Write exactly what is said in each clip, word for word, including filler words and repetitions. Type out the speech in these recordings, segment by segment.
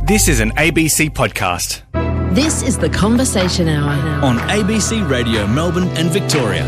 This is an A B C podcast. This is the Conversation Hour on A B C Radio Melbourne and Victoria.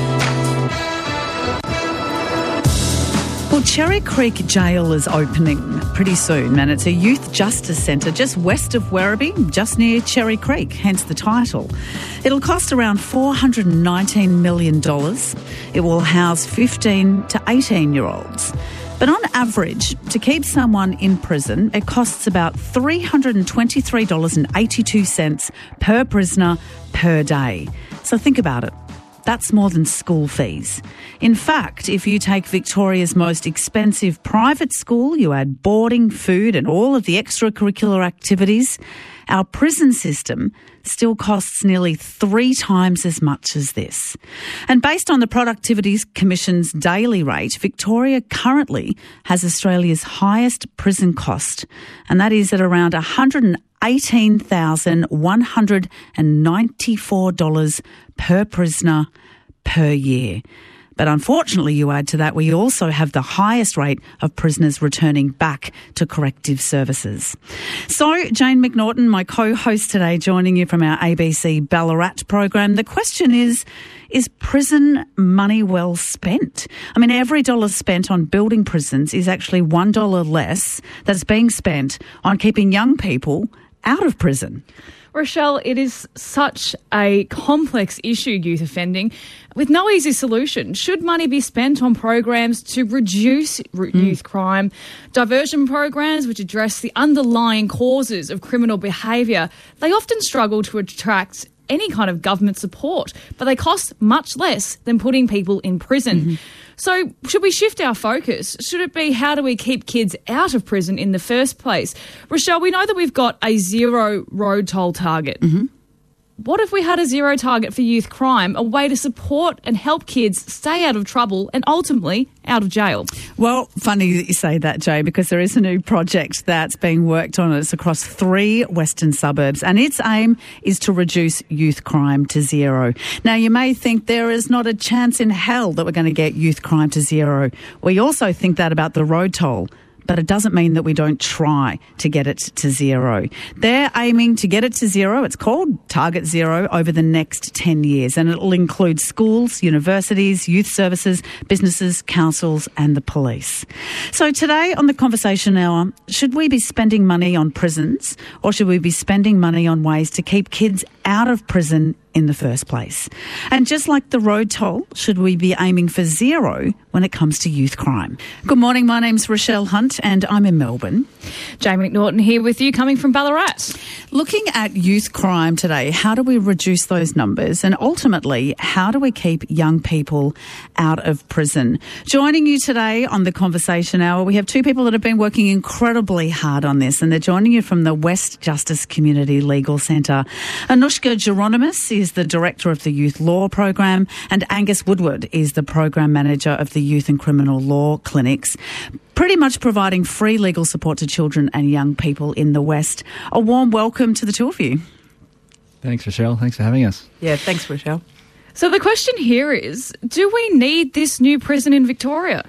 Well, Cherry Creek Jail is opening pretty soon, and it's a youth justice centre just west of Werribee, just near Cherry Creek, hence the title. It'll cost around four hundred nineteen million dollars. It will house fifteen to eighteen-year-olds. But on average, to keep someone in prison, it costs about three hundred twenty-three dollars and eighty-two cents per prisoner per day. So think about it. That's more than school fees. In fact, if you take Victoria's most expensive private school, you add boarding, food and all of the extracurricular activities, our prison system still costs nearly three times as much as this. And based on the Productivity Commission's daily rate, Victoria currently has Australia's highest prison cost, and that is at around one hundred eighteen thousand one hundred ninety-four dollars per prisoner per year. But unfortunately, you add to that, we also have the highest rate of prisoners returning back to corrective services. So, Jane McNaughton, my co-host today, joining you from our A B C Ballarat program. The question is, is prison money well spent? I mean, every dollar spent on building prisons is actually one dollar less that's being spent on keeping young people out of prison. Rochelle, it is such a complex issue, youth offending, with no easy solution. Should money be spent on programs to reduce mm. youth crime, diversion programs which address the underlying causes of criminal behaviour? They often struggle to attract any kind of government support, but they cost much less than putting people in prison. Mm-hmm. So should we shift our focus? Should it be how do we keep kids out of prison in the first place? Rochelle, we know that we've got a zero road toll target. Mm-hmm. What if we had a zero target for youth crime, a way to support and help kids stay out of trouble and ultimately out of jail? Well, funny that you say that, Jay, because there is a new project that's being worked on. It's across three western suburbs, and its aim is to reduce youth crime to zero. Now, you may think there is not a chance in hell that we're going to get youth crime to zero. We also think that about the road toll, but it doesn't mean that we don't try to get it to zero. They're aiming to get it to zero. It's called Target Zero over the next ten years, and it'll include schools, universities, youth services, businesses, councils and the police. So today on the Conversation Hour, should we be spending money on prisons or should we be spending money on ways to keep kids out of prison in the first place? And just like the road toll, should we be aiming for zero when it comes to youth crime? Good morning, my name's Rochelle Hunt and I'm in Melbourne. Jane McNaughton here with you, coming from Ballarat. Looking at youth crime today, how do we reduce those numbers? And ultimately, how do we keep young people out of prison? Joining you today on the Conversation Hour, we have two people that have been working incredibly hard on this, and they're joining you from the West Justice Community Legal Centre. Anushka Geronimus is the Director of the Youth Law Program, and Angus Woodward is the Program Manager of the Youth and Criminal Law Clinics, pretty much providing free legal support to children and young people in the West. A warm welcome to the two of you. Thanks, Rochelle. Thanks for having us. Yeah, thanks, Rochelle. So the question here is, do we need this new prison in Victoria?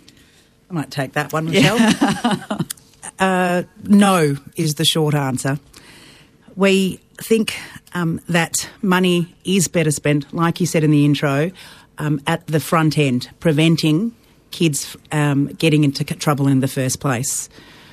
I might take that one, Rochelle. Yeah. uh, no is the short answer. We think um, that money is better spent, like you said in the intro, um, at the front end, preventing kids um, getting into trouble in the first place.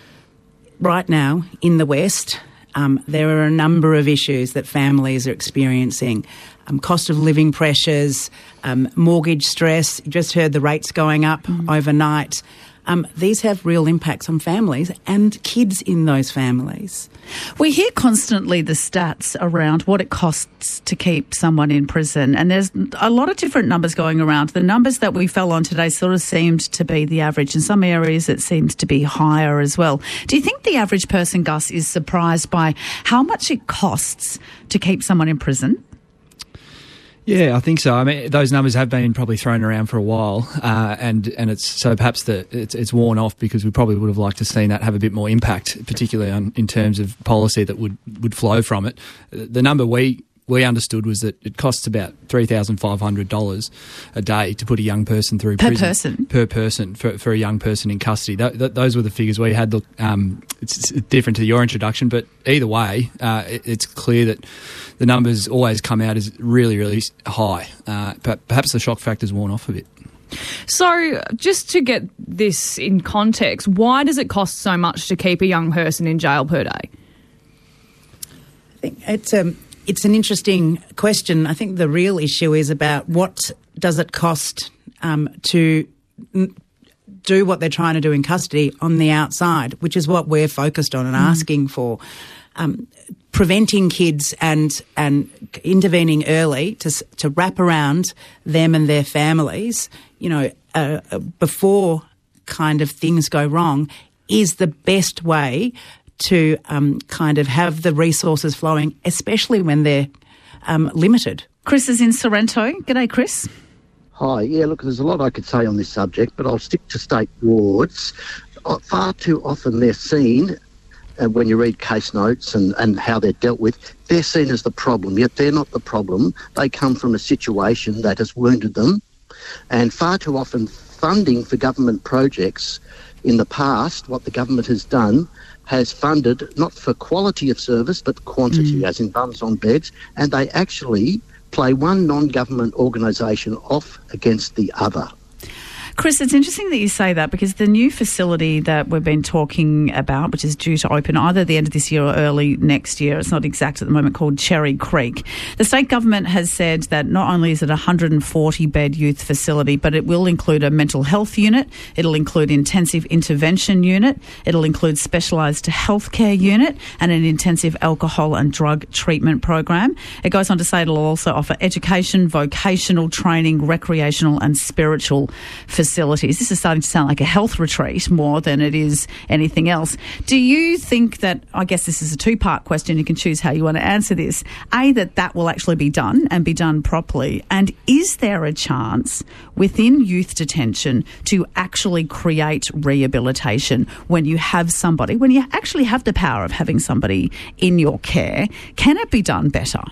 Right now, in the West, um, there are a number of issues that families are experiencing. Um, cost of living pressures, um, mortgage stress. You just heard the rates going up mm. overnight. Um, these have real impacts on families and kids in those families. We hear constantly the stats around what it costs to keep someone in prison, and there's a lot of different numbers going around. The numbers that we fell on today sort of seemed to be the average. In some areas it seems to be higher as well. Do you think the average person, Gus, is surprised by how much it costs to keep someone in prison? Yeah, I think so. I mean, those numbers have been probably thrown around for a while, uh, and and it's so perhaps the it's, it's worn off because we probably would have liked to seen that have a bit more impact, particularly on, in terms of policy that would, would flow from it. The number we we understood was that it costs about three thousand five hundred dollars a day to put a young person through Per prison. person? Per person, for, for a young person in custody. Th- th- those were the figures we had. Look, um, it's, it's different to your introduction, but either way, uh, it, it's clear that the numbers always come out as really, really high. Uh, but perhaps the shock factor's worn off a bit. So, just to get this in context, why does it cost so much to keep a young person in jail per day? I think it's um, it's an interesting question. I think the real issue is about what does it cost um, to n- do what they're trying to do in custody on the outside, which is what we're focused on and mm. asking for. Um, preventing kids and and intervening early to to wrap around them and their families, you know, uh, uh, before kind of things go wrong, is the best way to um, kind of have the resources flowing, especially when they're um, limited. Chris is in Sorrento. G'day, Chris. Hi. Yeah, look, there's a lot I could say on this subject, but I'll stick to state wards. Uh, far too often they're seen, uh, when you read case notes and, and how they're dealt with, they're seen as the problem, yet they're not the problem. They come from a situation that has wounded them. And far too often funding for government projects in the past, what the government has done, has funded not for quality of service but quantity, mm. as in bums on beds, and they actually play one non-government organisation off against the other. Chris, it's interesting that you say that, because the new facility that we've been talking about, which is due to open either at the end of this year or early next year, it's not exact at the moment, called Cherry Creek. The state government has said that not only is it a one hundred forty bed youth facility, but it will include a mental health unit, it'll include intensive intervention unit, it'll include specialised healthcare unit and an intensive alcohol and drug treatment program. It goes on to say it'll also offer education, vocational training, recreational and spiritual facilities. Facilities. This is starting to sound like a health retreat more than it is anything else. Do you think that, I guess this is a two-part question, you can choose how you want to answer this, A, that that will actually be done and be done properly, and is there a chance within youth detention to actually create rehabilitation when you have somebody, when you actually have the power of having somebody in your care? Can it be done better?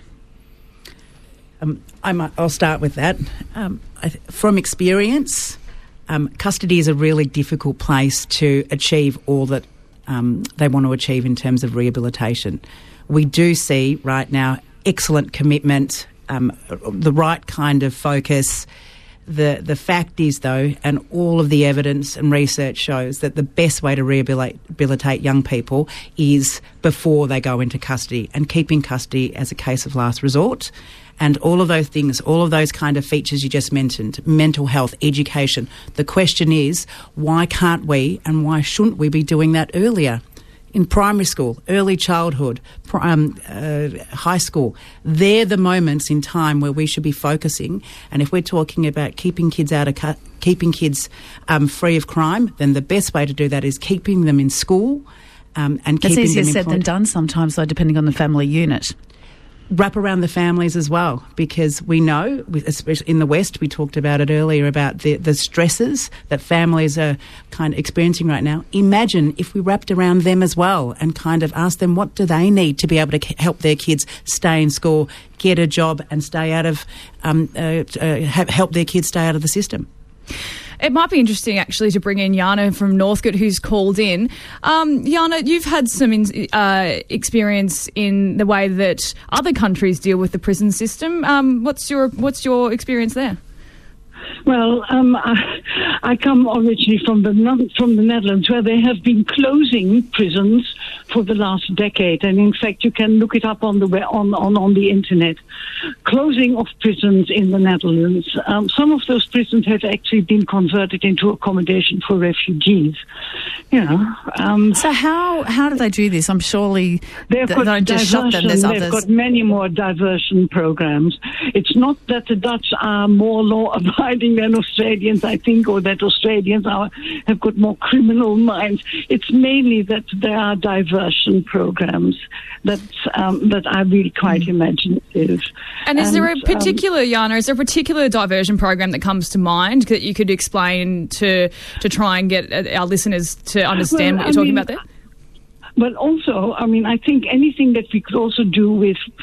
Um, I might, I'll start with that. Um, I, from experience, Um, custody is a really difficult place to achieve all that um, they want to achieve in terms of rehabilitation. We do see right now excellent commitment, um, the right kind of focus. The the fact is, though, and all of the evidence and research shows that the best way to rehabilitate young people is before they go into custody, and keeping custody as a case of last resort. And all of those things, all of those kind of features you just mentioned, mental health, education. The question is, why can't we and why shouldn't we be doing that earlier? In primary school, early childhood, um, uh, high school. They're the moments in time where we should be focusing. And if we're talking about keeping kids out of cu- keeping kids um, free of crime, then the best way to do that is keeping them in school um, and That's keeping easier them said than done sometimes, though, depending on the family unit. Wrap around the families as well, because we know, especially in the West, we talked about it earlier, about the, the stresses that families are kind of experiencing right now. Imagine if we wrapped around them as well and kind of asked them what do they need to be able to help their kids stay in school, get a job and stay out of, um, uh, uh, help their kids stay out of the system. It might be interesting, actually, to bring in Jana from Northcote, who's called in. Um, Jana, you've had some in, uh, experience in the way that other countries deal with the prison system. Um, what's your what's your experience there? Well, um, I, I come originally from the from the Netherlands, where they have been closing prisons for the last decade, and in fact, you can look it up on the on on, on the internet. Closing of prisons in the Netherlands. Um, some of those prisons have actually been converted into accommodation for refugees. You know. Um, so how how do they do this? I'm surely they've they got don't just shut them. There's they've others. got many more diversion programs. It's not that the Dutch are more law-abiding than Australians, I think, or that Australians are, have got more criminal minds. It's mainly that there are diversion programs that um, that are really quite imaginative. And is and, there a particular, um, Jana, is there a particular diversion program that comes to mind that you could explain to to try and get our listeners to understand well, what you're I talking mean, about there? But also, I mean, I think anything that we could also do with,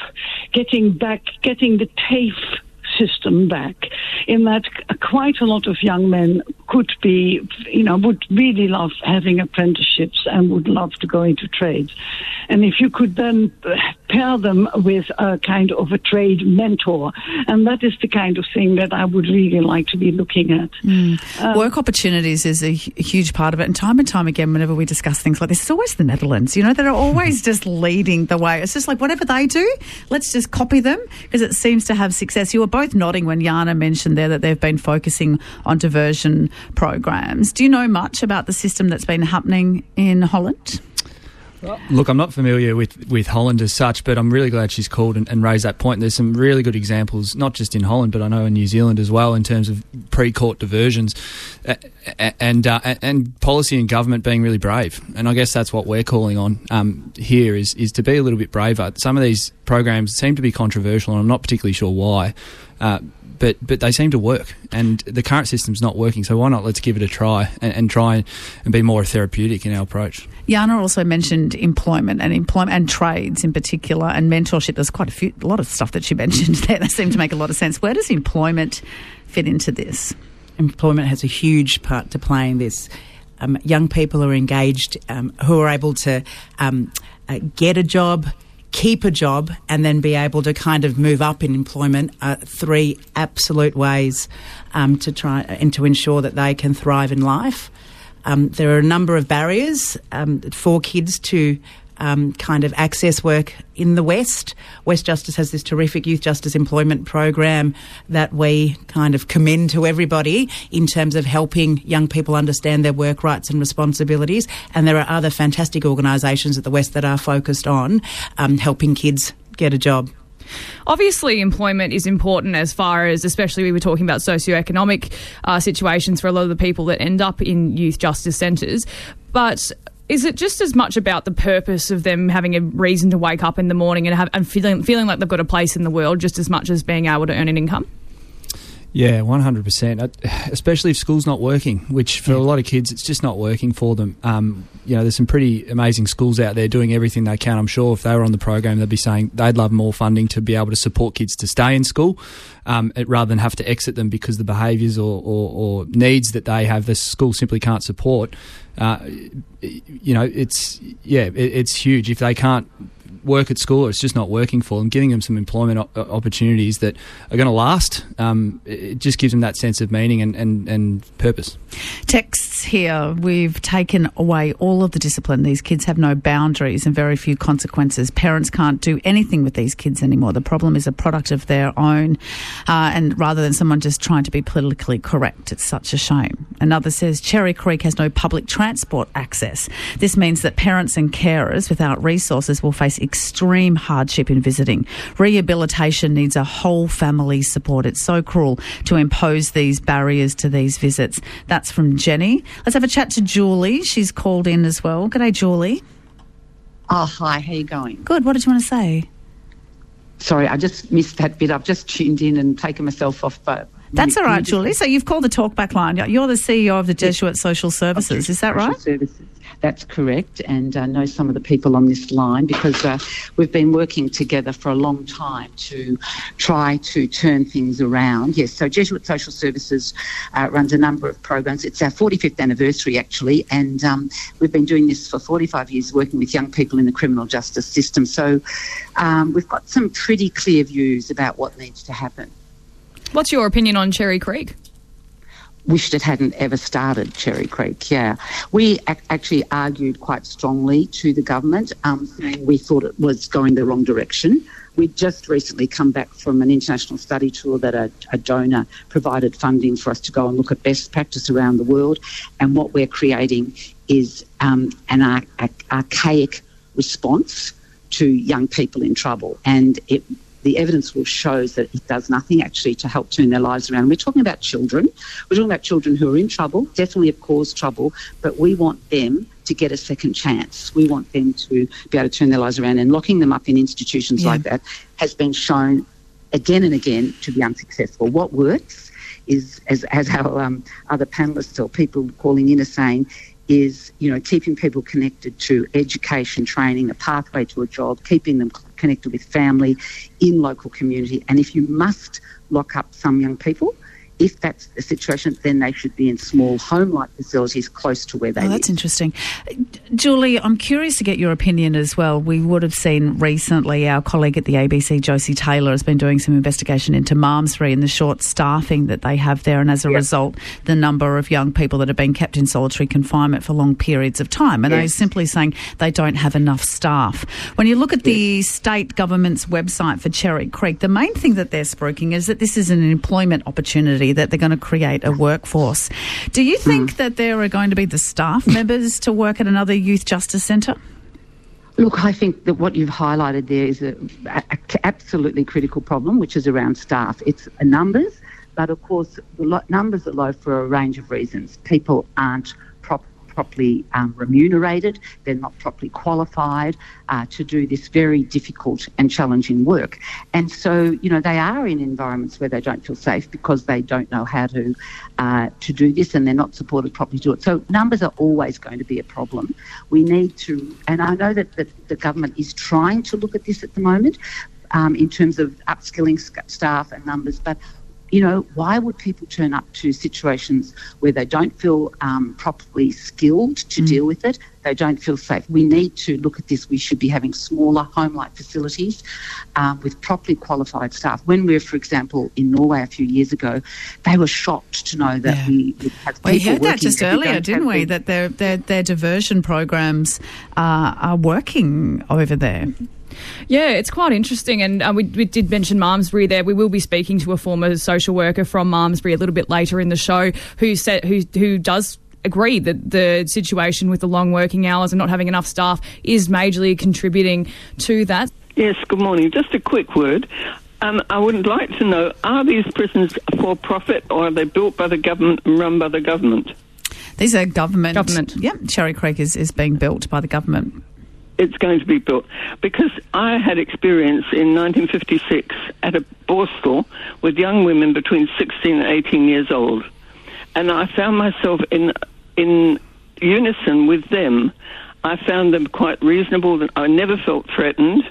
getting back, getting the TAFE system back, in that quite a lot of young men could be, you know, would really love having apprenticeships and would love to go into trades. And if you could then pair them with a kind of a trade mentor, and that is the kind of thing that I would really like to be looking at. Mm. Um, Work opportunities is a h- huge part of it, and time and time again, whenever we discuss things like this, it's always the Netherlands, you know, that are always just leading the way. It's just like whatever they do, let's just copy them, because it seems to have success. You were both nodding when Jana mentioned there that they've been focusing on diversion programs. Do you know much about the system that's been happening in Holland? Look, I'm not familiar with, with Holland as such, but I'm really glad she's called and, and raised that point. There's some really good examples, not just in Holland, but I know in New Zealand as well, in terms of pre-court diversions uh, and uh, and policy and government being really brave. And I guess that's what we're calling on um, here is, is to be a little bit braver. Some of these programs seem to be controversial, and I'm not particularly sure why. Uh, But but they seem to work, and the current system's not working. So why not? Let's give it a try and, and try and be more therapeutic in our approach. Jana also mentioned employment and employment and trades in particular, and mentorship. There's quite a few, a lot of stuff that she mentioned there that seemed to make a lot of sense. Where does employment fit into this? Employment has a huge part to play in this. Um, young people are engaged um, who are able to um, uh, get a job, keep a job, and then be able to kind of move up in employment are three absolute ways um, to try and to ensure that they can thrive in life. Um, there are a number of barriers um, for kids to um, kind of access work in the West. West Justice has this terrific youth justice employment program that we kind of commend to everybody in terms of helping young people understand their work rights and responsibilities. And there are other fantastic organisations at the West that are focused on um, helping kids get a job. Obviously, employment is important as far as, especially we were talking about socioeconomic uh, situations for a lot of the people that end up in youth justice centres. But is it just as much about the purpose of them having a reason to wake up in the morning and, have, and feeling, feeling like they've got a place in the world just as much as being able to earn an income? Yeah, one hundred percent, especially if school's not working, which for yeah. a lot of kids, it's just not working for them. Um, you know, there's some pretty amazing schools out there doing everything they can. I'm sure if they were on the program, they'd be saying they'd love more funding to be able to support kids to stay in school um, rather than have to exit them because the behaviours or, or, or needs that they have, the school simply can't support. Uh, you know, it's, yeah, it, it's huge. If they can't work at school or it's just not working for them, giving them some employment op- opportunities that are going to last, um, it just gives them that sense of meaning and, and, and purpose. Texts here, we've taken away all of the discipline. These kids have no boundaries and very few consequences. Parents can't do anything with these kids anymore. The problem is a product of their own, uh, and rather than someone just trying to be politically correct. It's such a shame. Another says Cherry Creek has no public transport access. This means that parents and carers without resources will face extreme hardship in visiting. Rehabilitation needs a whole family support. It's so cruel to impose these barriers to these visits. That's from Jenny. Let's have a chat to Julie. She's called in as well. G'day, Julie. Oh, hi. How you going? Good. What did you want to say? Sorry, I just missed that bit. I've just tuned in and taken myself off. But That's all right, Julie. So you've called the talkback line. You're the C E O of the Jesuit Social Services. Is that right? Services. That's correct, and I uh, know some of the people on this line because uh, we've been working together for a long time to try to turn things around. Yes, so Jesuit Social Services uh, runs a number of programs. It's our forty-fifth anniversary, actually, and um, we've been doing this for forty-five years, working with young people in the criminal justice system. So um, we've got some pretty clear views about what needs to happen. What's your opinion on Cherry Creek? Wished it hadn't ever started, Cherry Creek, yeah. We ac- actually argued quite strongly to the government, um, saying we thought it was going the wrong direction. We'd just recently come back from an international study tour that a, a donor provided funding for us to go and look at best practice around the world, and what we're creating is um, an ar- ar- archaic response to young people in trouble, and it the evidence will show that it does nothing actually to help turn their lives around. We're talking about children. We're talking about children who are in trouble, definitely have caused trouble, but we want them to get a second chance. We want them to be able to turn their lives around, and locking them up in institutions yeah. like that has been shown again and again to be unsuccessful. What works is, as, as our um, other panellists or people calling in are saying, is, you know, keeping people connected to education, training, a pathway to a job, keeping them connected with family in local community. And if you must lock up some young people, if that's the situation, then they should be in small home-like facilities close to where they oh, live. That's interesting. Julie, I'm curious to get your opinion as well. We would have seen recently our colleague at the A B C, Josie Taylor, has been doing some investigation into Malmesbury and the short staffing that they have there, and as a yep. result, the number of young people that have been kept in solitary confinement for long periods of time. And yes. they're simply saying they don't have enough staff. When you look at the yes. state government's website for Cherry Creek, the main thing that they're spruiking is that this is an employment opportunity, that they're going to create a workforce. Do you think mm. that there are going to be the staff members to work at another youth justice centre? Look, I think that what you've highlighted there is an absolutely critical problem, which is around staff. It's numbers, but of course the lo- numbers are low for a range of reasons. People aren't prop- properly um, remunerated, they're not properly qualified uh, to do this very difficult and challenging work. And so, you know, they are in environments where they don't feel safe because they don't know how to uh, to do this, and they're not supported properly to do it. So numbers are always going to be a problem. We need to, and I know that, that the government is trying to look at this at the moment um, in terms of upskilling staff and numbers, but you know, why would people turn up to situations where they don't feel um, properly skilled to mm. deal with it? They don't feel safe. We need to look at this. We should be having smaller home-like facilities um, with properly qualified staff. When we were, for example, in Norway a few years ago, they were shocked to know that yeah. we would have people We heard that just that earlier, didn't we, them. that their, their, their diversion programs uh, are working over there. Yeah, it's quite interesting, and uh, we, we did mention Malmesbury there. We will be speaking to a former social worker from Malmesbury a little bit later in the show who said who who does agree that the situation with the long working hours and not having enough staff is majorly contributing to that. Yes, good morning. Just a quick word. Um, I would like to know, are these prisons for profit, or are they built by the government and run by the government? These are government. Government. Yep, Cherry Creek is, is being built by the government. It's going to be built. Because I had experience in nineteen fifty-six at a borstal with young women between sixteen and eighteen years old. And I found myself in in unison with them. I found them quite reasonable. I never felt threatened.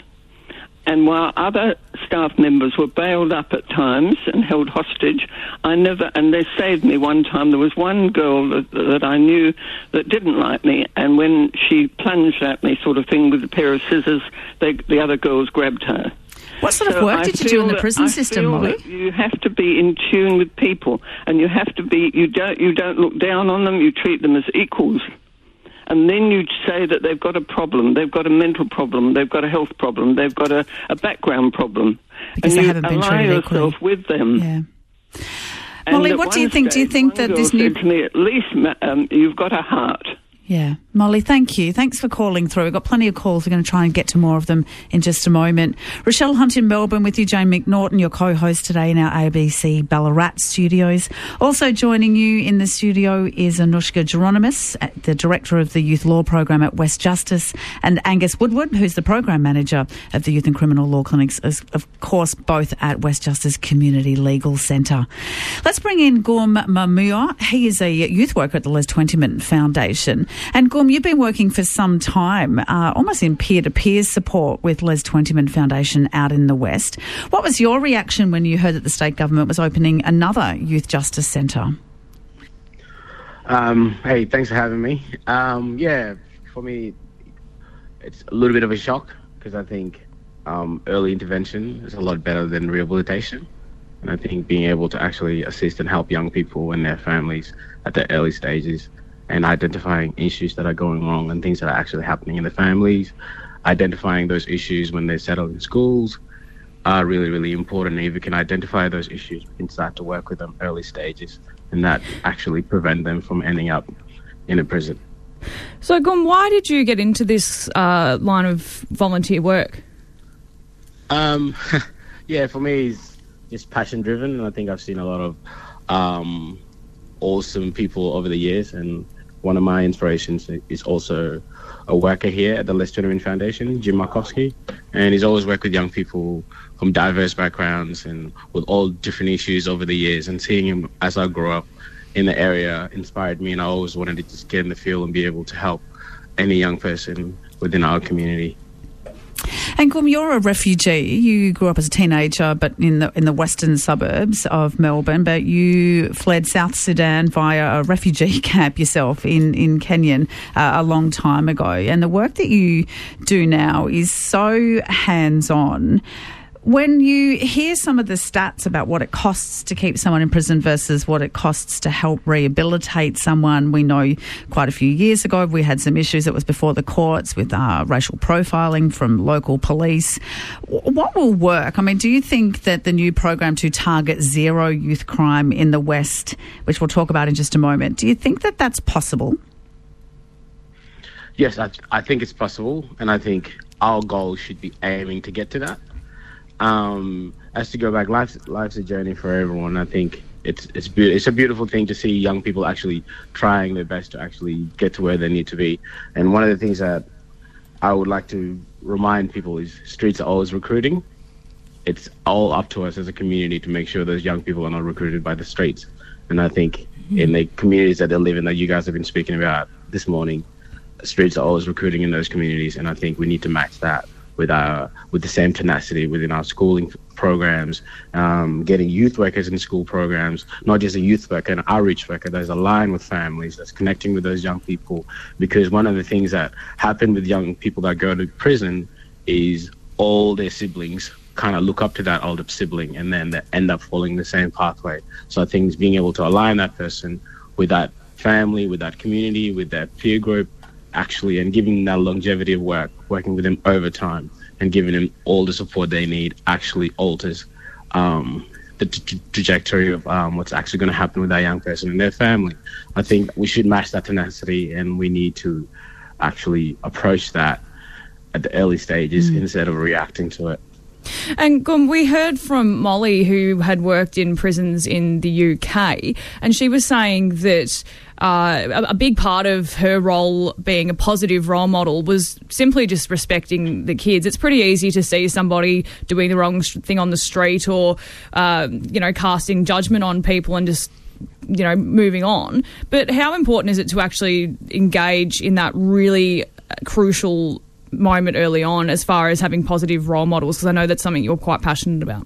And while other staff members were bailed up at times and held hostage, I never, and they saved me one time. There was one girl that, that I knew that didn't like me, and when she plunged at me sort of thing with a pair of scissors, they, the other girls grabbed her. What sort so of work I did you do in the prison I system, feel Molly? That you have to be in tune with people, and you have to be, you don't, you don't look down on them, you treat them as equals. And then you say that they've got a problem, they've got a mental problem, they've got a health problem, they've got a, a background problem. Because and they you haven't been ally treated yourself equally. with them. Yeah. And Molly, what do you think? Stage, do you think that this new... said to me, at least um, you've got a heart. Yeah. Molly, thank you. Thanks for calling through. We've got plenty of calls. We're going to try and get to more of them in just a moment. Rochelle Hunt in Melbourne with you, Jane McNaughton, your co-host today in our A B C Ballarat studios. Also joining you in the studio is Anushka Geronimus, the Director of the Youth Law Program at West Justice, and Angus Woodward, who's the Program Manager of the Youth and Criminal Law Clinics, as, of course, both at West Justice Community Legal Centre. Let's bring in Gorm Mamua. He is a youth worker at the Les Twentyman Foundation. And Gorm, you've been working for some time, uh, almost in peer-to-peer support with Les Twentyman Foundation out in the West. What was your reaction when you heard that the state government was opening another youth justice centre? Um, hey, thanks for having me. Um, yeah, for me, it's a little bit of a shock because I think um, early intervention is a lot better than rehabilitation. And I think being able to actually assist and help young people and their families at the early stages and identifying issues that are going wrong and things that are actually happening in the families, identifying those issues when they're settled in schools are really, really important. And if we can identify those issues, we can start to work with them early stages, and that actually prevent them from ending up in a prison. So, Gorm, why did you get into this uh, line of volunteer work? Um, yeah, for me, it's just passion-driven, and I think I've seen a lot of um, awesome people over the years, and one of my inspirations is also a worker here at the Les Twentyman Foundation, Jim Markowski, and he's always worked with young people from diverse backgrounds and with all different issues over the years, and seeing him as I grew up in the area inspired me, and I always wanted to just get in the field and be able to help any young person within our community. And Gum, you're a refugee. You grew up as a teenager, but in the in the western suburbs of Melbourne. But you fled South Sudan via a refugee camp yourself in in Kenya uh, a long time ago. And the work that you do now is so hands-on. When you hear some of the stats about what it costs to keep someone in prison versus what it costs to help rehabilitate someone, we know quite a few years ago we had some issues that was before the courts with uh, racial profiling from local police. What will work? I mean, do you think that the new program to target zero youth crime in the West, which we'll talk about in just a moment, do you think that that's possible? Yes, I, I think it's possible, and I think our goal should be aiming to get to that. Um, as to go back, life's, life's a journey for everyone. I think it's it's be- it's a beautiful thing to see young people actually trying their best to actually get to where they need to be. And one of the things that I would like to remind people is streets are always recruiting. It's all up to us as a community to make sure those young people are not recruited by the streets. And I think mm-hmm. in the communities that they live in, that you guys have been speaking about this morning, streets are always recruiting in those communities, and I think we need to match that with our with the same tenacity within our schooling programs, um, getting youth workers in school programs, not just a youth worker, an outreach worker that's aligned with families, that's connecting with those young people. Because one of the things that happen with young people that go to prison is all their siblings kind of look up to that older sibling, and then they end up following the same pathway. So I think being able to align that person with that family, with that community, with that peer group, actually, and giving that longevity of work, working with them over time and giving them all the support they need actually alters um, the t- trajectory of um, what's actually going to happen with that young person and their family. I think we should match that tenacity, and we need to actually approach that at the early stages mm. instead of reacting to it. And Gum, we heard from Molly, who had worked in prisons in the U K, and she was saying that uh, a big part of her role being a positive role model was simply just respecting the kids. It's pretty easy to see somebody doing the wrong thing on the street or, uh, you know, casting judgment on people and just, you know, moving on. But how important is it to actually engage in that really crucial moment early on as far as having positive role models? Because I know that's something you're quite passionate about.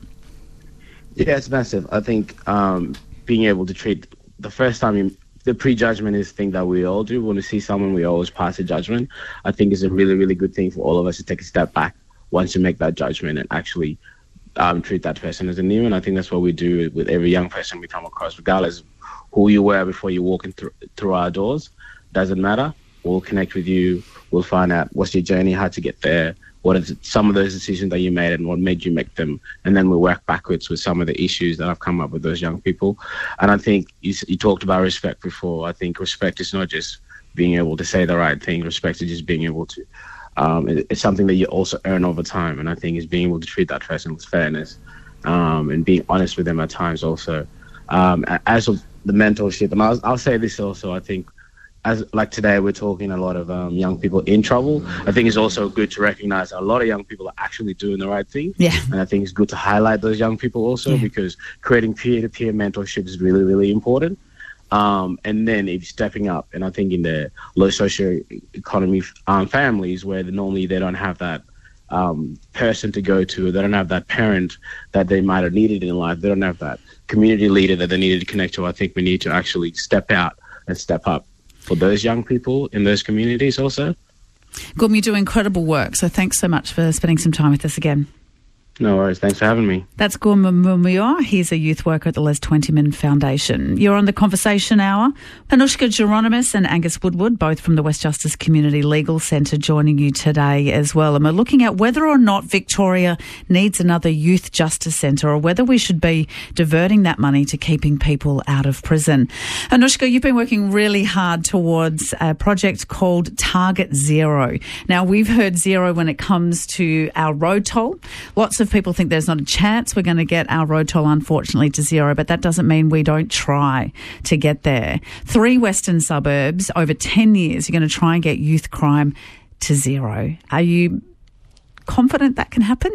Yeah, it's massive. I think um, being able to treat the first time you, the prejudgment is a thing that we all do. When we see someone, we always pass a judgment. I think it's a really, really good thing for all of us to take a step back once you make that judgment and actually um, treat that person as a new. And I think that's what we do with every young person we come across, regardless of who you were before you walk in through, through our doors. Doesn't matter. We'll connect with you. We'll find out what's your journey, how to get there, what are some of those decisions that you made and what made you make them. And then we'll work backwards with some of the issues that have come up with those young people. And I think you, you talked about respect before. I think respect is not just being able to say the right thing. Respect is just being able to, um, it, it's something that you also earn over time. And I think is being able to treat that person with fairness um, and being honest with them at times also. Um, as of the mentorship, and I'll, I'll say this also, I think, as like today, we're talking a lot of um, young people in trouble. I think it's also good to recognize that a lot of young people are actually doing the right thing. Yeah. And I think it's good to highlight those young people also yeah. because creating peer-to-peer mentorship is really, really important. Um, and then if you're stepping up, and I think in the low socio-economy um, families where normally they don't have that um, person to go to, they don't have that parent that they might have needed in life, they don't have that community leader that they needed to connect to, I think we need to actually step out and step up for those young people in those communities also. Gum, you do incredible work, so thanks so much for spending some time with us again. No worries. Thanks for having me. That's Gum Mumia. He's a youth worker at the Les Twentyman Foundation. You're on the Conversation Hour. Anushka Geronimus and Angus Woodward, both from the West Justice Community Legal Centre, joining you today as well. And we're looking at whether or not Victoria needs another youth justice centre or whether we should be diverting that money to keeping people out of prison. Anushka, you've been working really hard towards a project called Target Zero. Now, we've heard zero when it comes to our road toll. Lots of people think there's not a chance we're going to get our road toll, unfortunately, to zero, but that doesn't mean we don't try to get there. Three western suburbs, over ten years, you're going to try and get youth crime to zero. Are you confident that can happen?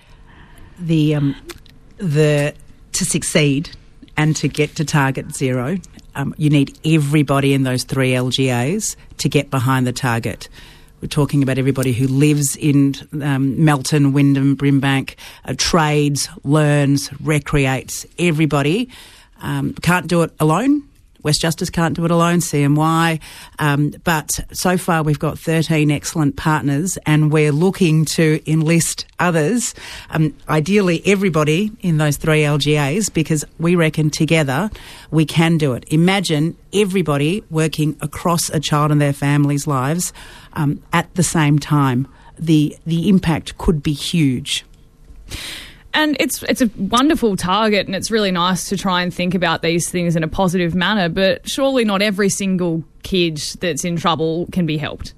The um, the to succeed and to get to target zero, um, you need everybody in those three L G As to get behind the target. We're talking about everybody who lives in um, Melton, Wyndham, Brimbank, uh, trades, learns, recreates. Everybody um, can't do it alone. West Justice can't do it alone, C M Y. Um, but so far we've got thirteen excellent partners and we're looking to enlist others, um, ideally everybody in those three L G As, because we reckon together we can do it. Imagine everybody working across a child and their family's lives um, at the same time. The, the impact could be huge. And it's it's a wonderful target, and it's really nice to try and think about these things in a positive manner, but surely not every single kid that's in trouble can be helped.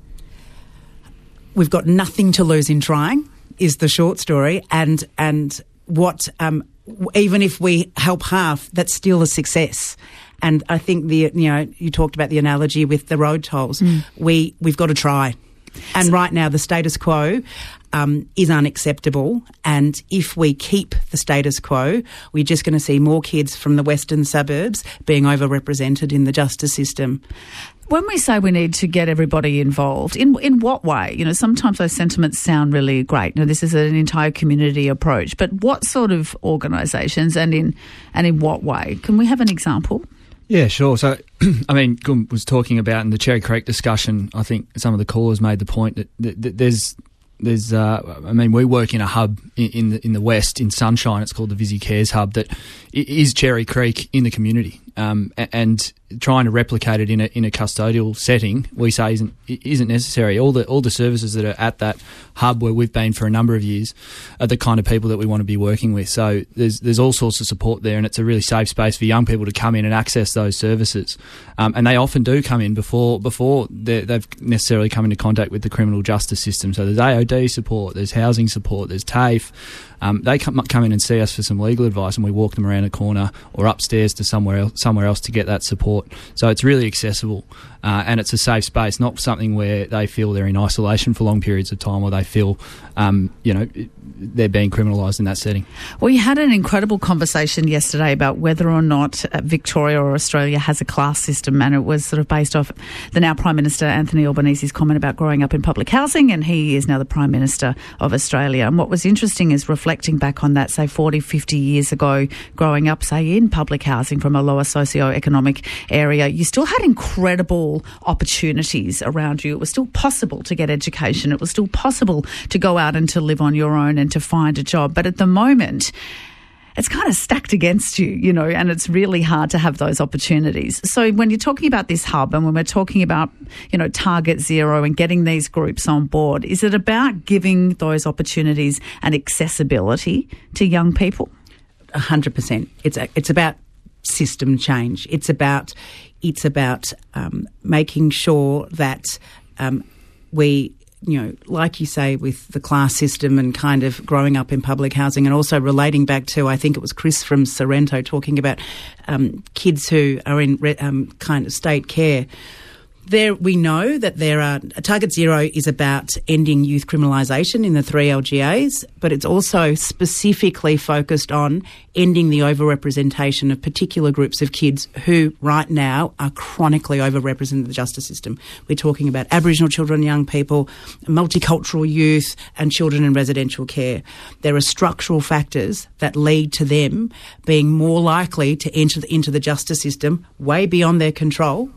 We've got nothing to lose in trying, is the short story, and and what um, even if we help half, that's still a success. And I think the you know you talked about the analogy with the road tolls. Mm. We we've got to try. And so, right now, the status quo um, is unacceptable. And if we keep the status quo, we're just going to see more kids from the western suburbs being overrepresented in the justice system. When we say we need to get everybody involved, in in what way? You know, sometimes those sentiments sound really great. You know, this is an entire community approach. But what sort of organisations and in and in what way? Can we have an example? Yeah, sure. So, I mean, Gun was talking about in the Cherry Creek discussion, I think some of the callers made the point that, that, that there's, there's. Uh, I mean, we work in a hub in, in the in the west in Sunshine. It's called the Visi Cares Hub. That is Cherry Creek in the community, um, and trying to replicate it in a in a custodial setting, we say isn't isn't necessary. All the all the services that are at that hub where we've been for a number of years are the kind of people that we want to be working with. So there's there's all sorts of support there, and it's a really safe space for young people to come in and access those services. Um, and they often do come in before before they've necessarily come into contact with the criminal justice system. So there's A O D support, there's housing support, there's TAFE. Um, they come, come in and see us for some legal advice, and we walk them around a corner or upstairs to somewhere else, somewhere else to get that support. So it's really accessible, uh, and it's a safe space, not something where they feel they're in isolation for long periods of time, or they feel, um, you know, they're being criminalised in that setting. We had an incredible conversation yesterday about whether or not Victoria or Australia has a class system, and it was sort of based off the now Prime Minister Anthony Albanese's comment about growing up in public housing, and he is now the Prime Minister of Australia. And what was interesting is reflecting back on that, say, forty, fifty years ago, growing up, say, in public housing from a lower socio-economic area, you still had incredible opportunities around you. It was still possible to get education. It was still possible to go out and to live on your own and to find a job. But at the moment, it's kind of stacked against you, you know, and it's really hard to have those opportunities. So when you're talking about this hub and when we're talking about, you know, Target Zero and getting these groups on board, is it about giving those opportunities and accessibility to young people? A hundred percent. It's a, it's about system change. It's about it's about um, making sure that um, we. You know, like you say, with the class system and kind of growing up in public housing, and also relating back to, I think it was Chris from Sorrento talking about um, kids who are in um, kind of state care. There, we know that there are Target Zero is about ending youth criminalisation in the three L G As, but it's also specifically focused on ending the overrepresentation of particular groups of kids who right now are chronically overrepresented in the justice system. We're talking about Aboriginal children, young people, multicultural youth, and children in residential care. There are structural factors that lead to them being more likely to enter the, into the justice system way beyond their control.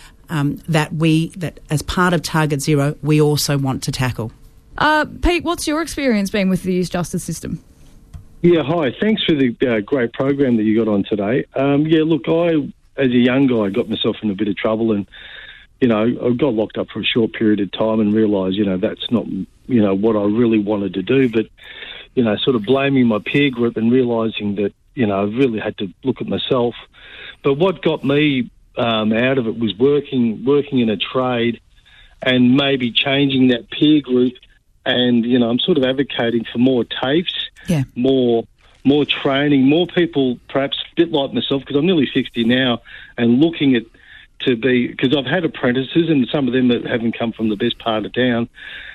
Um, that we, that as part of Target Zero, we also want to tackle. Uh, Pete, what's your experience being with the youth justice system? Yeah, hi. Thanks for the uh, great program that you got on today. Um, yeah, look, I, as a young guy, got myself in a bit of trouble, and, you know, I got locked up for a short period of time and realised, you know, that's not, you know, what I really wanted to do. But, you know, sort of blaming my peer group and realising that, you know, I really had to look at myself. But what got me Um, out of it was working working in a trade and maybe changing that peer group. And, you know, I'm sort of advocating for more TAFEs, yeah. more more training, more people perhaps a bit like myself, because I'm nearly sixty now, and looking at to be, because I've had apprentices and some of them that haven't come from the best part of town,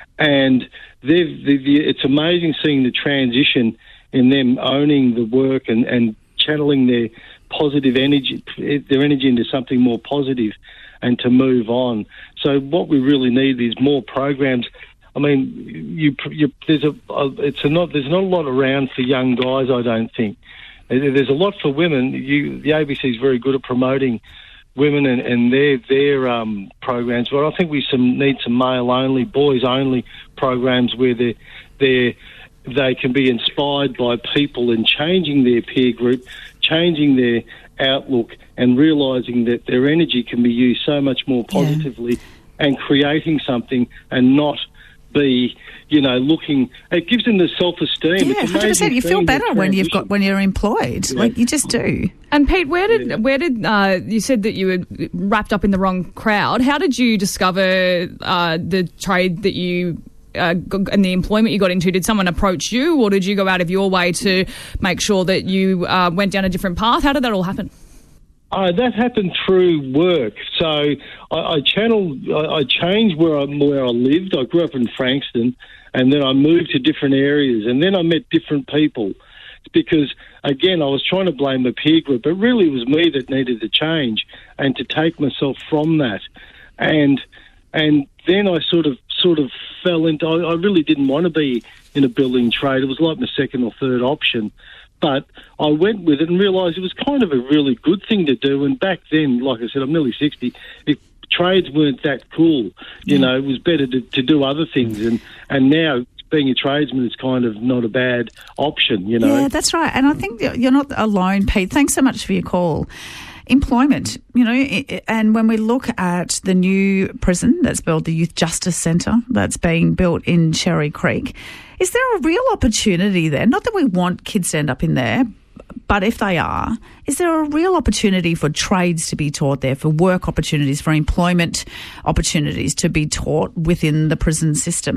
and they've, they've, it's amazing seeing the transition in them owning the work and, and channeling their positive energy, their energy into something more positive. and to move on. So what we really need is more programs. I mean, you, you, there's a, it's a not, there's not a lot around for young guys, I don't think. There's a lot for women. You, the A B C is very good at promoting women and, and their their um, programs, but I think we some need some male-only, boys-only programs where they they they can be inspired by people and changing their peer group, changing their outlook, and realising that their energy can be used so much more positively, yeah. and creating something and not be, you know, looking. It gives them the self-esteem. Yeah, one hundred percent. You feel better when you've got when you're employed. Yeah. Like you just do. And Pete, where did yeah. where did uh, you said that you were wrapped up in the wrong crowd? How did you discover uh, the trade that you uh, and the employment you got into? Did someone approach you, or did you go out of your way to make sure that you uh, went down a different path? How did that all happen? Oh, that happened through work. So I, I channeled, I, I changed where I, where I lived. I grew up in Frankston, and then I moved to different areas, and then I met different people. Because, again, I was trying to blame the peer group, but really it was me that needed to change and to take myself from that. And and then I sort of sort of fell into, I, I really didn't want to be in a building trade. It was like my second or third option. But I went with it and realised it was kind of a really good thing to do. And back then, like I said, I'm nearly sixty, if trades weren't that cool, you yeah. know, it was better to, to do other things. And, and now being a tradesman is kind of not a bad option, you know. Yeah, that's right. And I think you're not alone, Pete. Thanks so much for your call. Employment, you know, and when we look at the new prison that's built, the Youth Justice Centre that's being built in Cherry Creek, is there a real opportunity there? Not that we want kids to end up in there, but if they are, is there a real opportunity for trades to be taught there, for work opportunities, for employment opportunities to be taught within the prison system?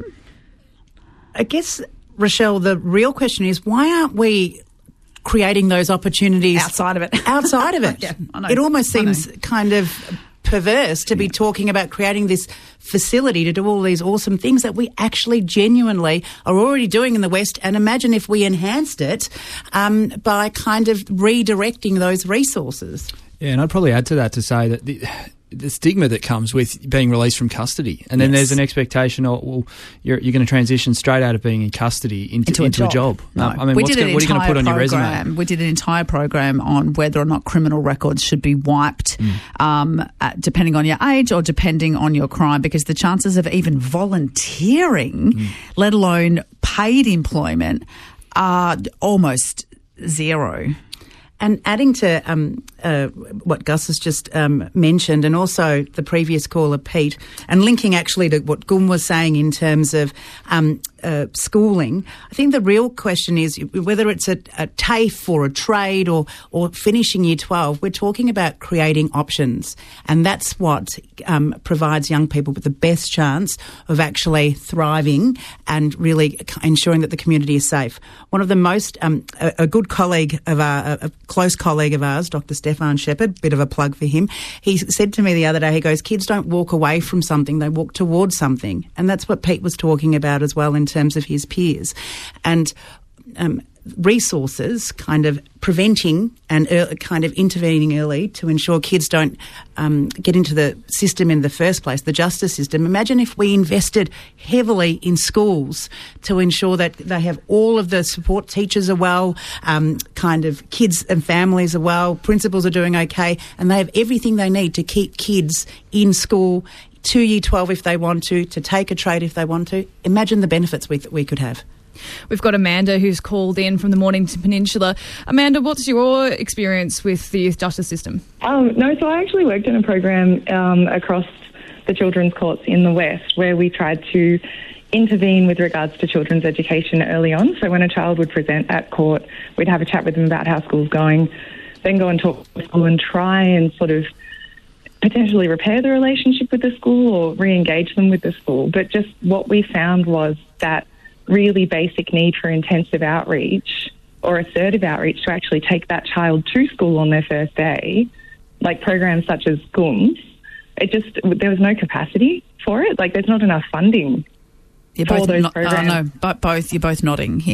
I guess, Rochelle, the real question is, why aren't we creating those opportunities outside of it? Outside of it. Yeah, I know. It almost seems kind of perverse to be talking about creating this facility to do all these awesome things that we actually genuinely are already doing in the West. And imagine if we enhanced it um, by kind of redirecting those resources. Yeah, and I'd probably add to that to say that the, the stigma that comes with being released from custody, and then yes. there's an expectation, oh, well, you're, you're going to transition straight out of being in custody into, into a into job. A job. No. Um, I mean, we what's did gonna, what are you going to put on your resume? We did an entire program on whether or not criminal records should be wiped, mm. um, uh, depending on your age or depending on your crime, because the chances of even volunteering, mm. let alone paid employment, are almost zero. And adding to um, uh, what Gus has just um, mentioned, and also the previous caller, Pete, and linking actually to what Gun was saying in terms of um, uh, schooling, I think the real question is whether it's a, a TAFE or a trade or, or finishing year twelve, we're talking about creating options. And that's what um, provides young people with the best chance of actually thriving and really ensuring that the community is safe. One of the most, um, a, a good colleague of our, a close colleague of ours, Doctor Stefan Shepherd, bit of a plug for him, he said to me the other day, he goes, kids don't walk away from something, they walk towards something. And that's what Pete was talking about as well in terms of his peers. And um, resources, kind of preventing and early, kind of intervening early to ensure kids don't um, get into the system in the first place, the justice system. Imagine if we invested heavily in schools to ensure that they have all of the support, teachers are well, um, kind of kids and families are well, principals are doing okay, and they have everything they need to keep kids in school to year twelve if they want to, to take a trade if they want to. Imagine the benefits we, we could have. We've got Amanda who's called in from the Mornington Peninsula. Amanda, what's your experience with the youth justice system? Um, no, so I actually worked in a program um, across the children's courts in the West where we tried to intervene with regards to children's education early on. So when a child would present at court, we'd have a chat with them about how school's going, then go and talk to the school and try and sort of potentially repair the relationship with the school or re-engage them with the school. But just what we found was that really basic need for intensive outreach or assertive outreach to actually take that child to school on their first day, like programs such as G U M S, it just, there was no capacity for it. Like there's not enough funding you're for both those not, programs. Oh, no, but both, you're both nodding here.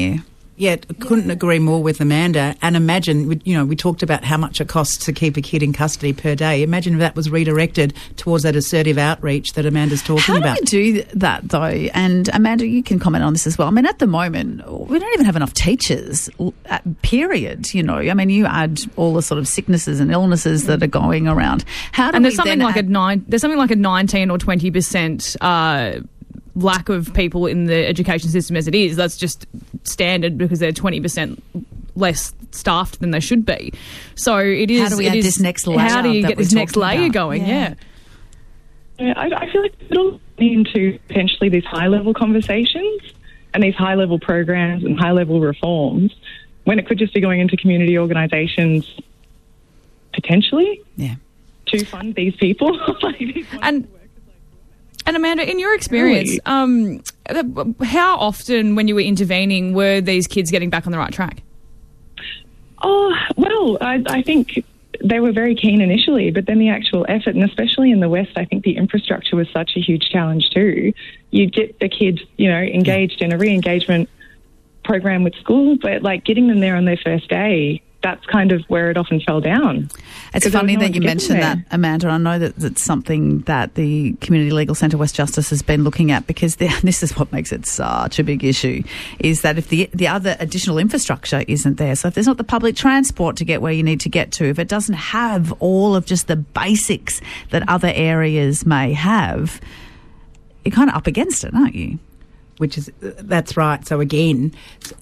Yeah, couldn't yeah. agree more with Amanda. And imagine, you know, we talked about how much it costs to keep a kid in custody per day. Imagine if that was redirected towards that assertive outreach that Amanda's talking how about. How do you do that, though? And Amanda, you can comment on this as well. I mean, at the moment, we don't even have enough teachers, period, you know. I mean, you add all the sort of sicknesses and illnesses that are going around. How do and there's we something then like add- a nine, there's something like a nineteen or twenty percent uh lack of people in the education system as it is. That's just standard because they're twenty percent less staffed than they should be. So it is. How do we it add is, this next layer? How do you that get this we're next talking layer about? going? Yeah. yeah. yeah I, I feel like it'll into potentially these high-level conversations and these high-level programs and high-level reforms when it could just be going into community organisations potentially. Yeah. To fund these people. like these and. And Amanda, in your experience, um, how often when you were intervening were these kids getting back on the right track? Oh, well, I, I think they were very keen initially, but then the actual effort, and especially in the West, I think the infrastructure was such a huge challenge too. You'd get a kid, you know, engaged in a re-engagement program with school, but like getting them there on their first day, that's kind of where it often fell down. It's funny that you mentioned that, Amanda. I know that that's something that the Community Legal Centre West Justice has been looking at because this is what makes it such a big issue, is that if the the other additional infrastructure isn't there, so if there's not the public transport to get where you need to get to, if it doesn't have all of just the basics that other areas may have, you're kind of up against it, aren't you? Which is, that's right. So again,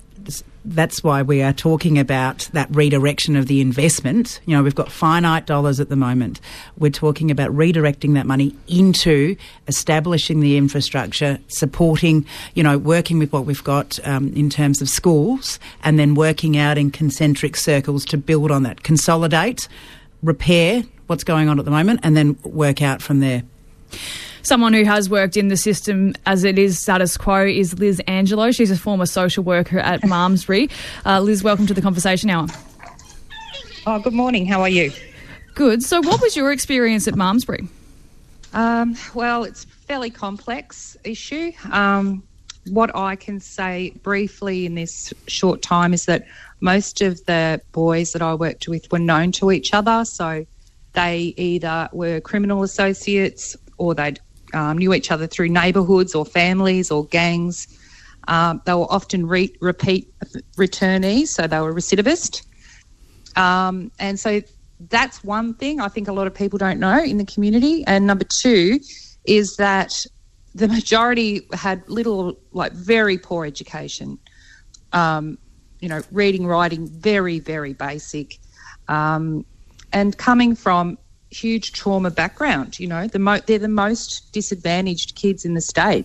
that's why we are talking about that redirection of the investment. You know, we've got finite dollars at the moment. We're talking about redirecting that money into establishing the infrastructure, supporting, you know, working with what we've got um, in terms of schools, and then working out in concentric circles to build on that, consolidate, repair what's going on at the moment, and then work out from there. Someone who has worked in the system as it is status quo is Liz Angelo. She's a former social worker at Malmesbury. Uh, Liz, welcome to the Conversation Hour. Oh, good morning. How are you? Good. So what was your experience at Malmesbury? Um, well, it's a fairly complex issue. Um, what I can say briefly in this short time is that most of the boys that I worked with were known to each other. So they either were criminal associates or they'd Um, knew each other through neighbourhoods or families or gangs. Um, they were often re- repeat returnees, so they were recidivist. Um, and so that's one thing I think a lot of people don't know in the community. And number two is that the majority had little, like very poor education, um, you know, reading, writing, very, very basic, um, and coming from huge trauma background. You know, the mo- they're the most disadvantaged kids in the state.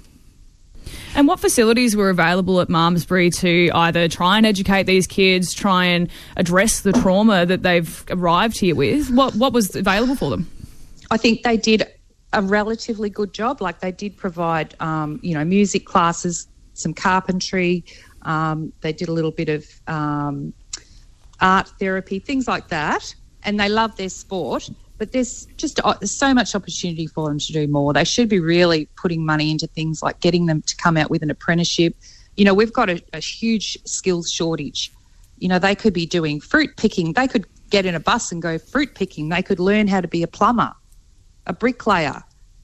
And what facilities were available at Malmesbury to either try and educate these kids, try and address the trauma that they've arrived here with? What what was available for them? I think they did a relatively good job. Like they did provide, um, you know, music classes, some carpentry. Um, they did a little bit of um, art therapy, things like that. And they love their sport. But there's just uh, there's so much opportunity for them to do more. They should be really putting money into things like getting them to come out with an apprenticeship. You know, we've got a, a huge skills shortage. You know, they could be doing fruit picking. They could get in a bus and go fruit picking. They could learn how to be a plumber, a bricklayer.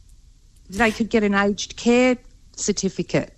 They could get an aged care certificate.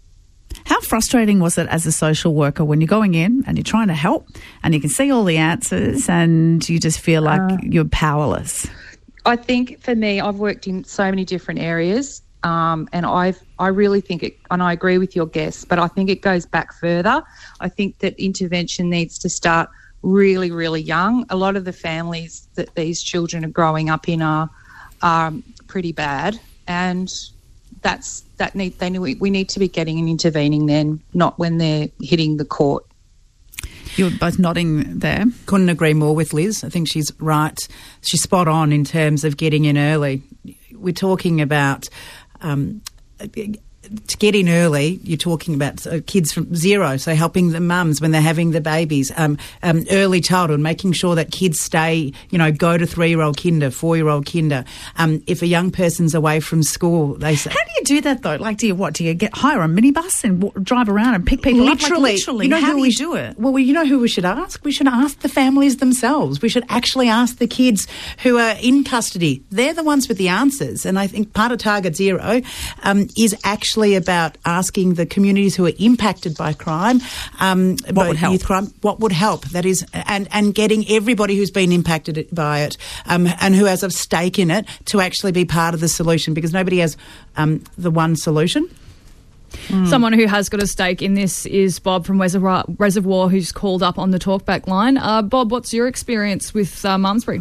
How frustrating was it as a social worker when you're going in and you're trying to help and you can see all the answers and you just feel like uh, you're powerless? I think for me, I've worked in so many different areas um, and I've, I really think it, and I agree with your guests, but I think it goes back further. I think that intervention needs to start really, really young. A lot of the families that these children are growing up in are, are pretty bad, and that's that need they we need to be getting and intervening then, not when they're hitting the court. You're both nodding there. Couldn't agree more with Liz. I think she's right. She's spot on in terms of getting in early. We're talking about um, to get in early, you're talking about uh, kids from zero, so helping the mums when they're having the babies, um, um, early childhood, making sure that kids stay, you know, go to three-year-old kinder, four-year-old kinder. Um, if a young person's away from school, they say... How do you do that, though? Like, do you what? Do you get hire a minibus and w- drive around and pick people literally, up? Like, literally, you know how who do we you sh- do it? Well, you know who we should ask? We should ask the families themselves. We should actually ask the kids who are in custody. They're the ones with the answers. And I think part of Target Zero um, is actually about asking the communities who are impacted by crime, um, what by would help? Youth crime, what would help? That is, and, and getting everybody who's been impacted by it um, and who has a stake in it to actually be part of the solution, because nobody has um, the one solution. Mm. Someone who has got a stake in this is Bob from Reservoir, Reservoir who's called up on the talkback line. Uh, Bob, what's your experience with uh, Malmesbury?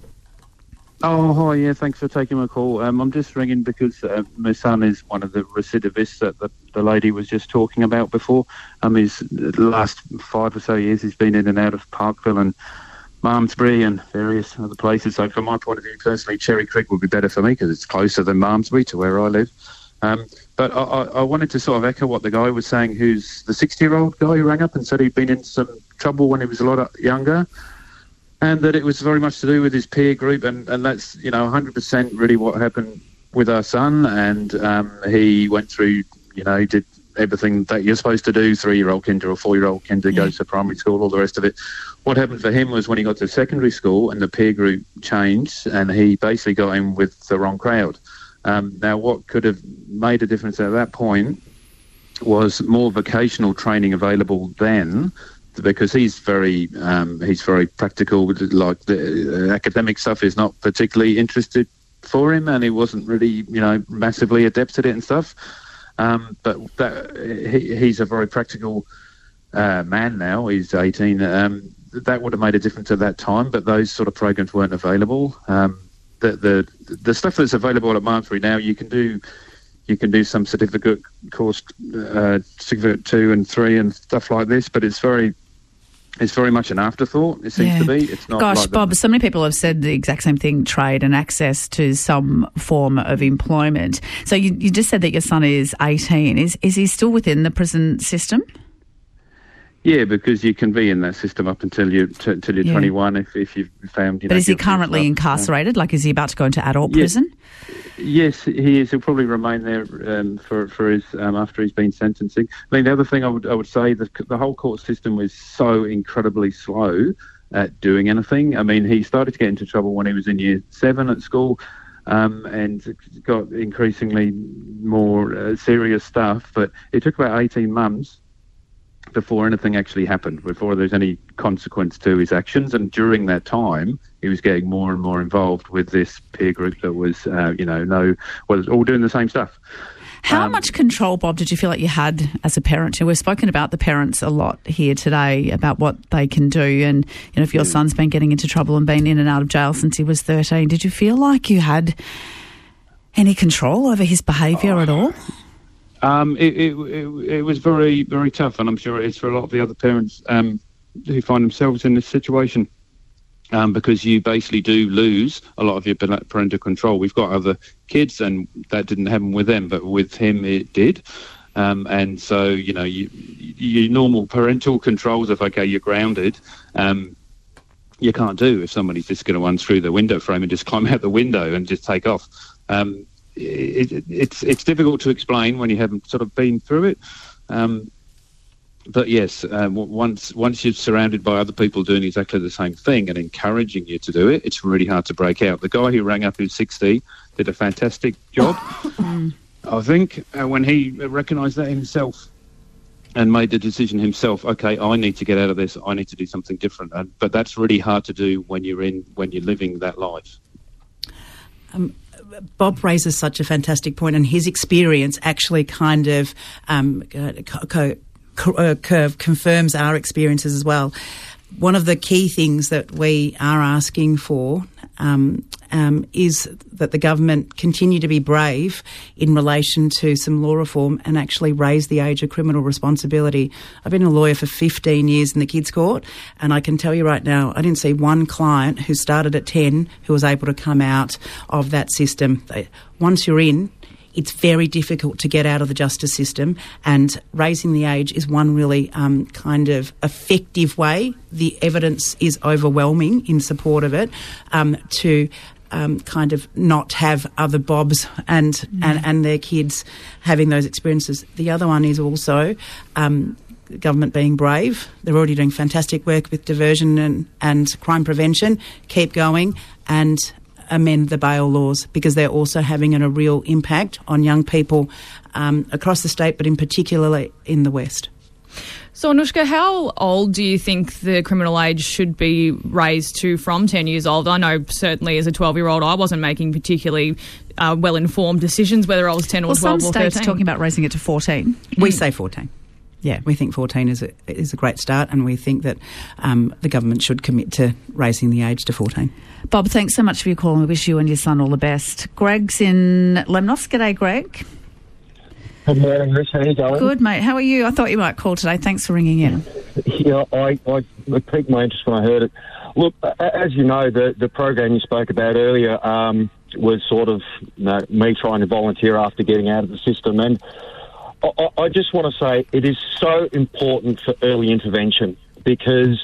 Oh, hi, yeah, thanks for taking my call. Um, I'm just ringing because uh, my son is one of the recidivists that the, the lady was just talking about before. Um, he's, the last five or so years he's been in and out of Parkville and Malmesbury and various other places. So from my point of view, personally, Cherry Creek would be better for me because it's closer than Malmesbury to where I live. Um, but I, I, I wanted to sort of echo what the guy was saying, who's the sixty-year-old guy who rang up and said he'd been in some trouble when he was a lot younger, and that it was very much to do with his peer group, and, and that's, you know, one hundred percent really what happened with our son. And um, he went through, you know, he did everything that you're supposed to do, three-year-old kinder or four-year-old kinder, yeah. goes to primary school, all the rest of it. What happened for him was when he got to secondary school and the peer group changed, and he basically got in with the wrong crowd. Um, now, what could have made a difference at that point was more vocational training available then, because he's very um, he's very practical. Like the uh, academic stuff is not particularly interested for him, and he wasn't really, you know, massively adept at it and stuff. Um, but that, he, he's a very practical uh, man now. He's eighteen. Um, that would have made a difference at that time, but those sort of programs weren't available. Um, the the the stuff that's available at Malmesbury now, you can do. You can do some certificate course, uh, certificate two and three and stuff like this, but it's very, it's very much an afterthought. It seems yeah. to be. It's not. Gosh, like Bob, the, so many people have said the exact same thing: trade and access to some form of employment. So you, you just said that your son is eighteen. Is is he still within the prison system? Yeah, because you can be in that system up until you t- until you're yeah. twenty-one. If if you've found, you but know, is he currently incarcerated? Like, is he about to go into adult yeah. prison? Yes, he is. He'll probably remain there um, for for his um, after he's been sentencing. I mean, the other thing I would I would say, the the whole court system was so incredibly slow at doing anything. I mean, he started to get into trouble when he was in year seven at school, um, and got increasingly more uh, serious stuff. But it took about eighteen months before anything actually happened, before there's any consequence to his actions. And during that time, he was getting more and more involved with this peer group that was, uh, you know, no, well, all doing the same stuff. How um, much control, Bob, did you feel like you had as a parent? We've spoken about the parents a lot here today, about what they can do. And, you know, if your yeah. son's been getting into trouble and been in and out of jail since he was thirteen, did you feel like you had any control over his behaviour oh. at all? Um, it, it, it, it was very, very tough, and I'm sure it is for a lot of the other parents um, who find themselves in this situation, um, because you basically do lose a lot of your parental control. We've got other kids, and that didn't happen with them, but with him it did. Um, and so, you know, you, your normal parental controls of, okay, you're grounded, um, you can't do if somebody's just going to unscrew the window frame and just climb out the window and just take off. Um, It, it, it's it's difficult to explain when you haven't sort of been through it, um, but yes, um, once once you're surrounded by other people doing exactly the same thing and encouraging you to do it, it's really hard to break out. The guy who rang up who's sixty did a fantastic job, I think, uh, when he recognised that himself and made the decision himself. Okay, I need to get out of this. I need to do something different. And, but that's really hard to do when you're in when you're living that life. Um, Bob raises such a fantastic point, and his experience actually kind of um, co- co- uh, curve confirms our experiences as well. One of the key things that we are asking for um, um, is that the government continue to be brave in relation to some law reform and actually raise the age of criminal responsibility. I've been a lawyer for fifteen years in the kids' court, and I can tell you right now, I didn't see one client who started at ten who was able to come out of that system. They, once you're in, it's very difficult to get out of the justice system, and raising the age is one really um, kind of effective way. The evidence is overwhelming in support of it, um, to um, kind of not have other Bobs and, mm. and, and their kids having those experiences. The other one is also um, government being brave. They're already doing fantastic work with diversion and, and crime prevention. Keep going and amend the bail laws, because they're also having a real impact on young people um, across the state, but in particularly in the West. So, Anushka, how old do you think the criminal age should be raised to from ten years old? I know certainly as a twelve-year-old I wasn't making particularly uh, well-informed decisions whether I was ten or well, twelve or some thirteen. states are talking about raising it to fourteen. We say fourteen. Yeah, we think fourteen is a, is a great start, and we think that um, the government should commit to raising the age to fourteen. Bob, thanks so much for your call, and we wish you and your son all the best. Greg's in Lemnos. G'day, Greg. Good morning, Rich. How are you going? Good, mate. How are you? I thought you might call today. Thanks for ringing in. Yeah, I, I it piqued my interest when I heard it. Look, as you know, the, the program you spoke about earlier um, was sort of you know, me trying to volunteer after getting out of the system, and I, I just want to say it is so important for early intervention, because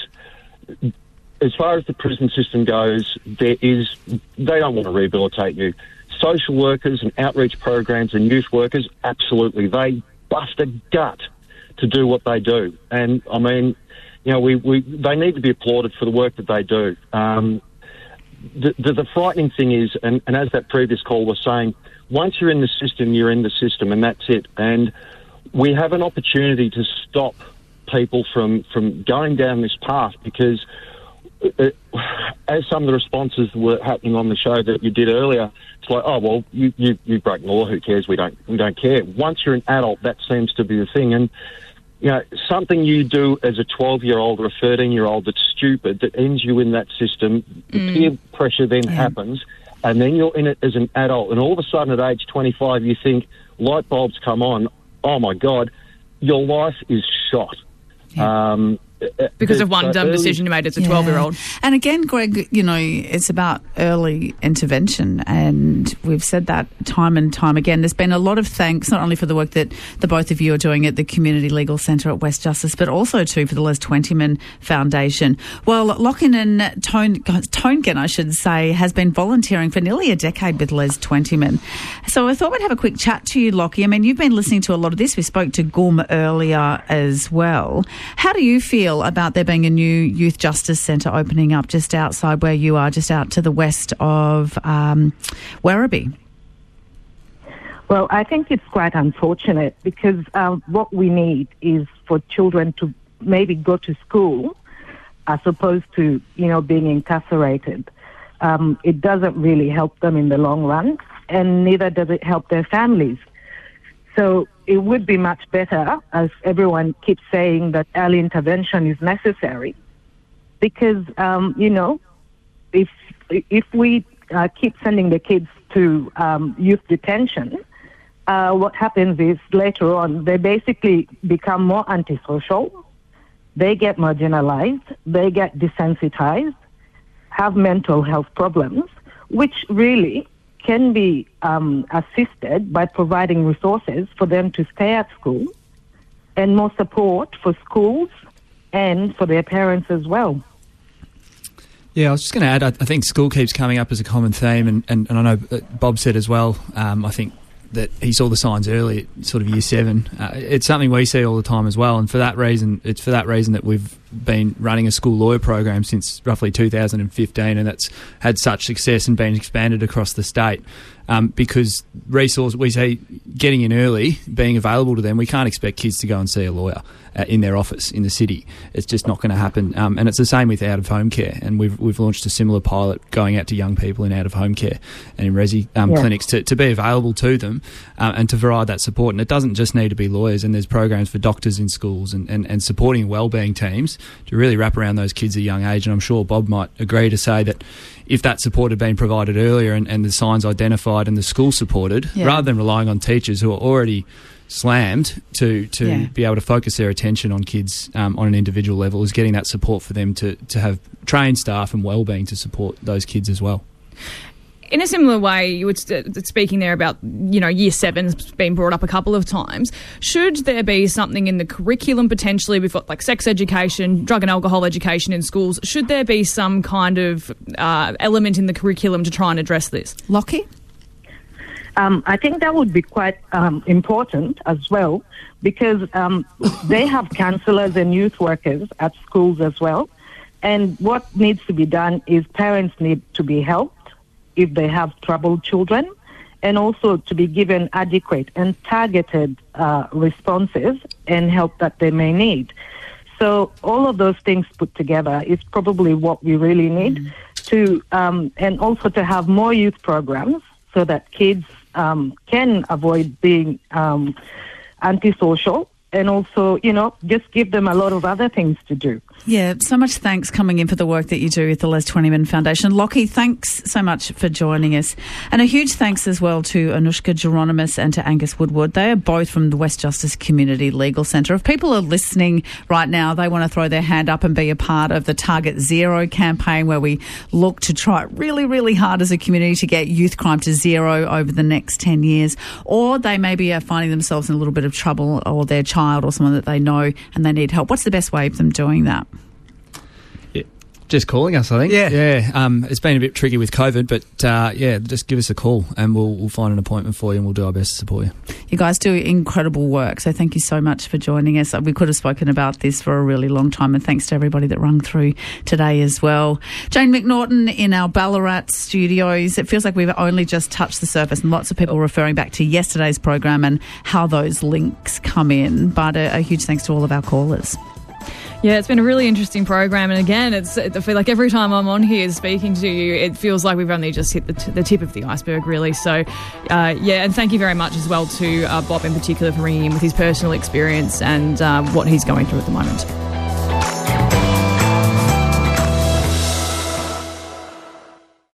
as far as the prison system goes, there is they don't want to rehabilitate you. Social workers and outreach programs and youth workers, absolutely, they bust a gut to do what they do. And, I mean, you know, we, we they need to be applauded for the work that they do. Um, the, the, the frightening thing is, and, and as that previous call was saying, once you're in the system, you're in the system, and that's it. And we have an opportunity to stop people from, from going down this path, because uh, as some of the responses were happening on the show that you did earlier, it's like, oh, well, you, you, you broke the law, who cares? We don't, we don't care. Once you're an adult, that seems to be the thing. And, you know, something you do as a twelve-year-old or a thirteen-year-old that's stupid, that ends you in that system, the Mm. peer pressure then Yeah. happens, and then you're in it as an adult, and all of a sudden at age twenty-five you think, light bulbs come on, oh my God, your life is shot. Um, Because of one so dumb early- decision you made as a Yeah. twelve-year-old. And again, Greg, you know, it's about early intervention, and we've said that time and time again. There's been a lot of thanks, not only for the work that the both of you are doing at the Community Legal Centre at West Justice, but also too for the Les Twentyman Foundation. Well, Lochinnan Tone, Tonkin, I should say, has been volunteering for nearly a decade with Les Twentyman. So I thought we'd have a quick chat to you, Lockie. I mean, you've been listening to a lot of this. We spoke to Goom earlier as well. How do you feel about there being a new youth justice centre opening up just outside where you are, just out to the west of um, Werribee? Well, I think it's quite unfortunate, because um, what we need is for children to maybe go to school as opposed to, you know, being incarcerated. Um, it doesn't really help them in the long run, and neither does it help their families. So it would be much better, as everyone keeps saying, that early intervention is necessary, because, um, you know, if if we uh, keep sending the kids to um, youth detention, uh, what happens is later on they basically become more antisocial, they get marginalized, they get desensitized, have mental health problems, which really can be um, assisted by providing resources for them to stay at school, and more support for schools and for their parents as well. Yeah, I was just going to add, I, I think school keeps coming up as a common theme, and, and, and I know that Bob said as well, um, I think that he saw the signs early at sort of year seven. Uh, it's something we see all the time as well, and for that reason, it's for that reason that we've been running a school lawyer program since roughly two thousand fifteen, and that's had such success and been expanded across the state. Um, because resource, we say getting in early, being available to them, we can't expect kids to go and see a lawyer uh, in their office in the city. It's just not going to happen. Um, and it's the same with out-of-home care. And we've we've launched a similar pilot going out to young people in out-of-home care and in resi um, Yeah. clinics to, to be available to them uh, and to provide that support. And it doesn't just need to be lawyers, and there's programs for doctors in schools and, and, and supporting wellbeing teams to really wrap around those kids at a young age. And I'm sure Bob might agree to say that if that support had been provided earlier and, and the signs identified and the school supported, Yeah. rather than relying on teachers who are already slammed to, to Yeah. be able to focus their attention on kids um, on an individual level, is getting that support for them to, to have trained staff and wellbeing to support those kids as well. in a similar way, you were speaking there about, you know, year seven's been brought up a couple of times. Should there be something in the curriculum potentially? We've got like sex education, drug and alcohol education in schools. Should there be some kind of uh, element in the curriculum to try and address this? Lockie? Um, I think that would be quite um, important as well, because um, they have counsellors and youth workers at schools as well. And what needs to be done is parents need to be helped if they have troubled children, and also to be given adequate and targeted uh, responses and help that they may need. So all of those things put together is probably what we really need mm. to, um, and also to have more youth programs so that kids um, can avoid being um, antisocial, and also, you know, just give them a lot of other things to do. Yeah, so much thanks coming in for the work that you do with the Les Twentyman Foundation. Lockie, thanks so much for joining us. And a huge thanks as well to Anushka Geronimus and to Angus Woodward. They are both from the West Justice Community Legal Centre. If people are listening right now, they want to throw their hand up and be a part of the Target Zero campaign, where we look to try really, really hard as a community to get youth crime to zero over the next ten years. Or they maybe are finding themselves in a little bit of trouble, or their child or someone that they know, and they need help. What's the best way of them doing that? Just calling us, I think. Yeah. Yeah. Um, it's been a bit tricky with COVID, but uh, yeah, just give us a call and we'll we'll find an appointment for you and we'll do our best to support you. You guys do incredible work, so thank you so much for joining us. We could have spoken about this for a really long time, and thanks to everybody that rung through today as well. Jane McNaughton in our Ballarat studios. It feels like we've only just touched the surface, and lots of people referring back to yesterday's program and how those links come in. But a, a huge thanks to all of our callers. Yeah, it's been a really interesting program, and again, it's I feel like every time I'm on here speaking to you, it feels like we've only just hit the, t- the tip of the iceberg, really. So, uh, yeah, and thank you very much as well to uh, Bob in particular for ringing in with his personal experience and uh, what he's going through at the moment.